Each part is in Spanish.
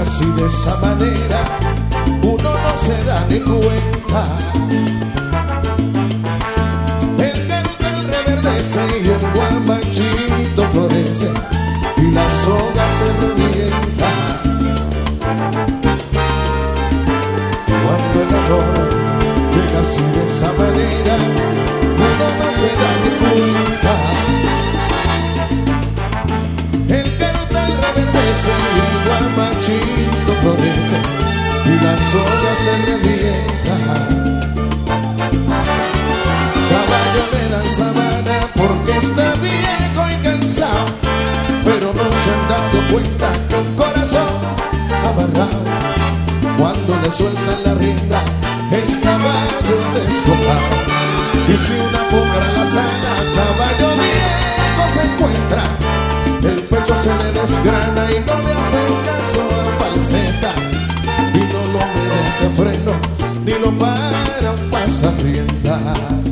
así de esa manera, uno no se da ni cuenta. El cartel reverdece y el guamachito florece y la soga se revienta. Cuando el amor llega así de esa manera, uno no se da ni cuenta. El cartel reverdece y el guamachito florece y la soga se revienta. Caballo le dan sabana porque está viejo y cansado, pero no se han dado cuenta que un corazón amarrado, cuando le sueltan la rienda, es caballo despojado. Y si una potra la sana, caballo viejo se encuentra, el pecho se le desgrana y no le hace caso a falseta, y no lo obedece a freno, ni lo para un pasarrienda.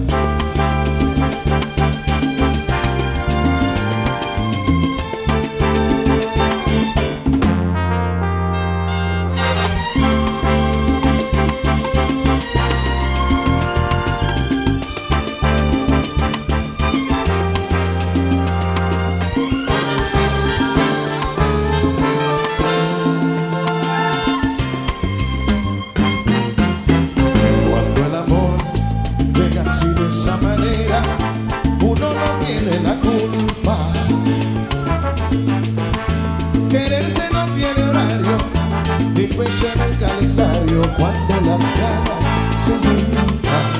Fecha en el calendario cuando las ganas se juntan.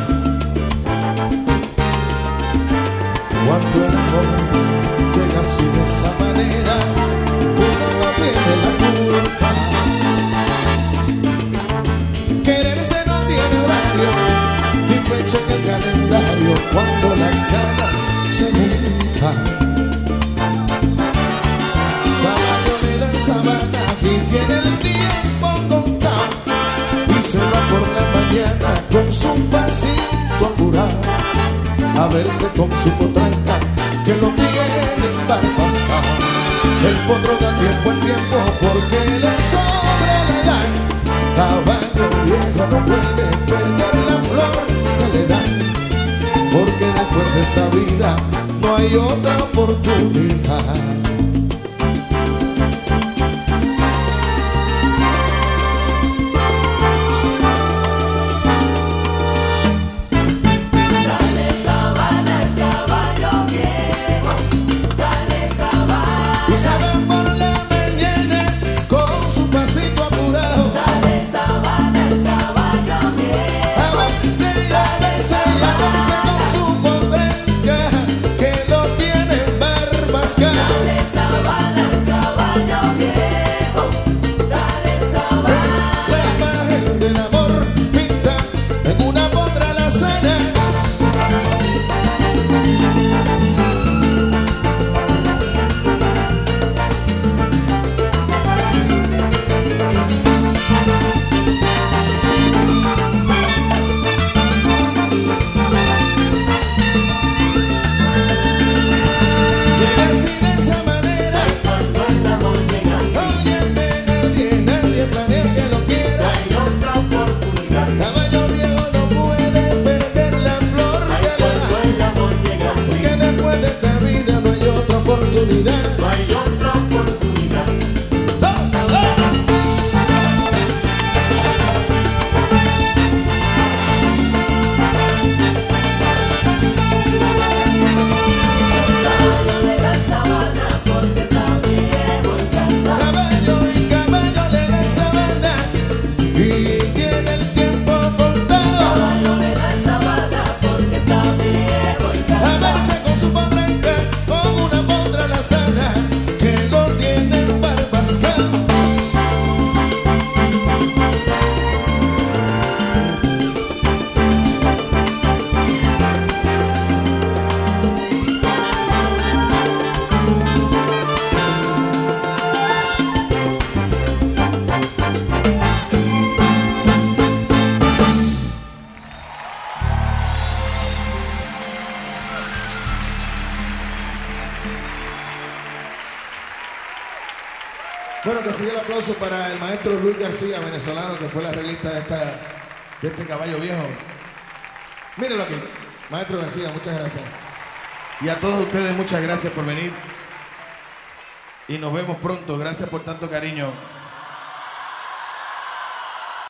Cuando el amor llega así de esa manera, uno no tiene la culpa. Quererse no tiene horario ni fecha en el calendario cuando las ganas se juntan. Caballo le dan sabana y tiene el tiempo contado, y se va por la mañana con su pasito apurado a verse con su potranca que lo tiene barbascado. El potro da tiempo en tiempo porque le sobra la edad. Caballo viejo no puede perder la flor que le dan, porque después de esta vida no hay otra oportunidad. Que lo Bueno, que siga el aplauso para el maestro Luis García, venezolano, que fue el arreglista de este caballo viejo. Mírenlo aquí. Maestro García, muchas gracias. Y a todos ustedes, muchas gracias por venir. Y nos vemos pronto. Gracias por tanto cariño.